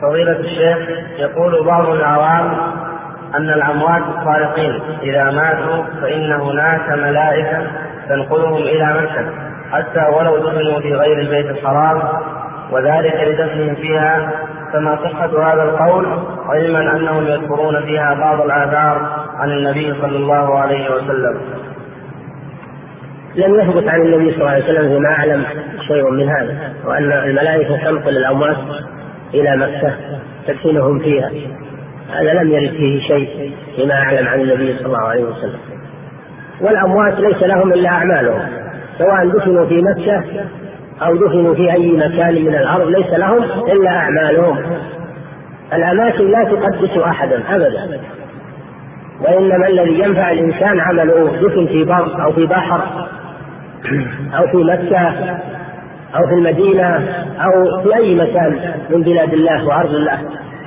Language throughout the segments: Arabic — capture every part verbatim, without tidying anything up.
فضيلة الشيخ، يقول بعض العوام أن الأموات الصالحين إذا ماتوا فإن هناك ملائكة تنقلهم إلى مكة حتى ولو دفنوا في غير البيت الحرام، وذلك لدفنهم فيها، فما صحة هذا القول، علما أنهم يذكرون فيها بعض الآثار عن النبي صلى الله عليه وسلم؟ لم يثبت عن النبي صلى الله عليه وسلم فيما أعلم شيء من هذا، وأن الملائكة تنقل الأموات إلى مكة تدفنهم فيها، هذا لم يرد فيه شيء فيما أعلم عن النبي صلى الله عليه وسلم. والأموات ليس لهم إلا أعمالهم، سواء دفنوا في مكة أو دفنوا في أي مكان من الأرض ليس لهم إلا أعمالهم. الأماكن لا تقدس أحدا أبدا، وإنما الذي ينفع الإنسان عمله، دفن في بر أو في بحر أو في مكة أو في المدينة أو في أي مكان من بلاد الله وأرض الله،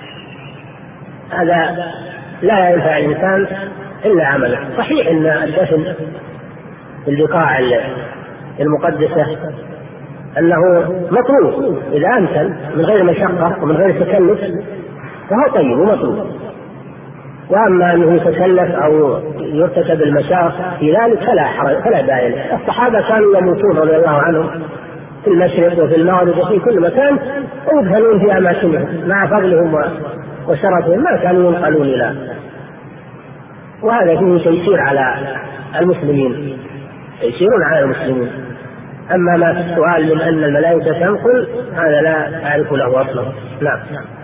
هذا لا ينفع الإنسان إلا عمله. صحيح أن الدفن في البقاع المقدسة أنه مطلوب إذا أمكن من غير مشقة ومن غير تكلف فهو طيب ومطلوب، وأما أنه يتكلف أو يرتكب المشاق في ذلك فلا حرج فلا داعي له. الصحابة كانوا يموتون رضي الله عنهم في المشرق وفي المغرب وفي كل مكان ويدفنون في أماكنهم مع فضلهم وشرفهم، ما كانوا ينقلون إلى، وهذا فيه تيسير على المسلمين، تيسير على المسلمين. أما ما في السؤال من أن الملائكة تنقل، هذا لا أعرف له أصلا. نعم.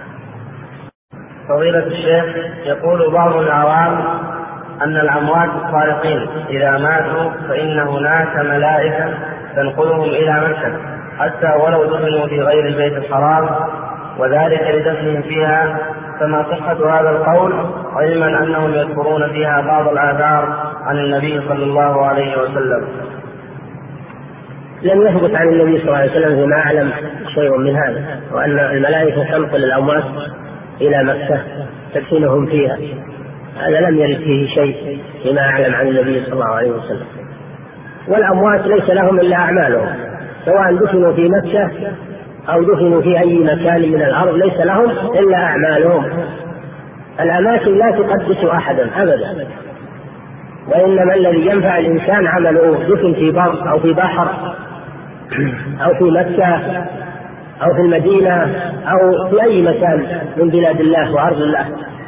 فضيلة الشيخ، يقول بعض العوام أن الأموات الصالحين إذا ماتوا فإن هناك ملائكة تنقلهم إلى مكة حتى ولو دفنوا في غير البيت الحرام، وذلك لدفنهم فيها، فما صحة هذا القول، علما أنهم يذكرون فيها بعض الآثار عن النبي صلى الله عليه وسلم؟ لم يثبت عن النبي صلى الله عليه وسلم فيما أعلم شيء من هذا، وأن الملائكة تنقل الأموات إلى مكة تدفنهم فيها، هذا لم يرد فيه شيء فيما أعلم عن النبي صلى الله عليه وسلم. والأموات ليس لهم إلا أعمالهم، سواء دفنوا في مكة أو دفنوا في أي مكان من الأرض ليس لهم إلا أعمالهم. الأماكن لا تقدس أحدا أبدا، وإنما الذي ينفع الإنسان عمله، دفن في بر أو في بحر أو في مكة أو في المدينة أو في أي مكان من بلاد الله وأرض الله،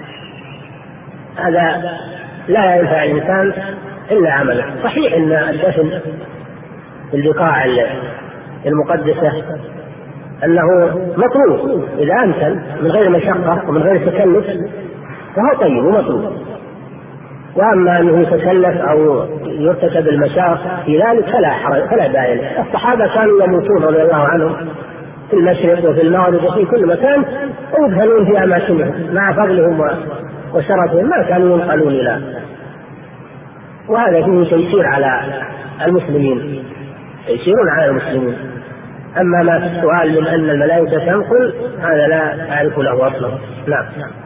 هذا لا ينفع الإنسان إلا عمله. صحيح أن الدفن في البقاع المقدسة أنه مطلوب إذا أمكن من غير مشقة ومن غير تكلف فهو طيب ومطلوب، وأما أنه يتكلف أو يرتكب المشاق في ذلك فلا حرج فلا داعي له. الصحابة كانوا يموتون رضي الله عنهم في المشرق وفي المغرب وفي كل مكان ويدفنون في أماكنهم مع فضلهم وشرفهم، ما كانوا ينقلون إلى، وهذا فيه تيسير على المسلمين، تيسير على المسلمين. أما ما في السؤال من أن الملائكة تنقل، هذا لا أعرف له أصلا. نعم.